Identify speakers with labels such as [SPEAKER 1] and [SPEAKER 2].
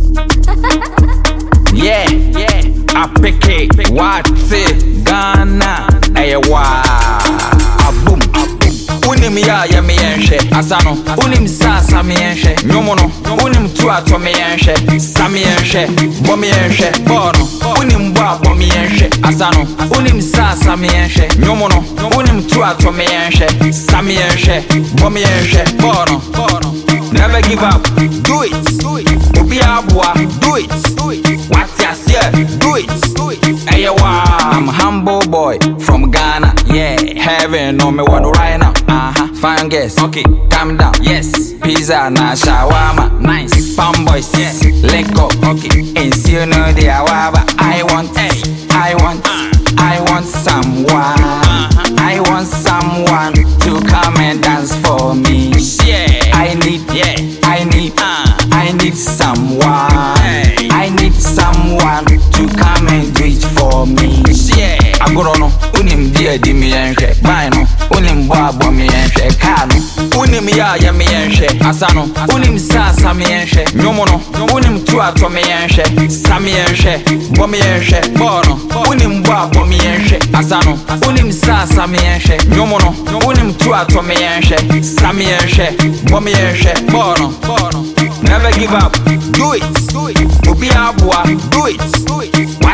[SPEAKER 1] Yeah, I pick it, watch it, Ghana, hey, wow, boom. Unim ya me yenhwe asano unim sa me yenhwe nyomono unim tu ato me yenhwe sa me yenhwe bo me yenhwe bono unim bo me yenhwe asano unim sa me yenhwe nyomono unim tu ato me yenhwe sa me yenhwe bo me yenhwe bono. Never give up, do it. Obi abua, do it. What ya say, do it. Hey, I'm a humble boy from Ghana. Yeah, heaven know me one right now. Fine guess, okay, calm down. Yes, pizza na shawarma, nice. Fanboys, yes, let go, okay. And see you know the awaba. I want someone. I want someone to come and dance for me. Yeah, I need someone. I need someone to come and do it for me. Yeah, I go on. Unim dia di mi enhwe, bino. Unim bo mi enhwe, kano. Unim ya mi enhwe, asano. Unim sa mi enhwe, nyomono. Unim tu ato mi enhwe, sa mi enhwe, bo mi enhwe, bono. Unim bo mi enhwe, asano. Unim sa mi enhwe, nyomono. Unim tu ato mi enhwe, sa mi enhwe, bo mi enhwe, bono. Never give up, do it. Obi abua, do it.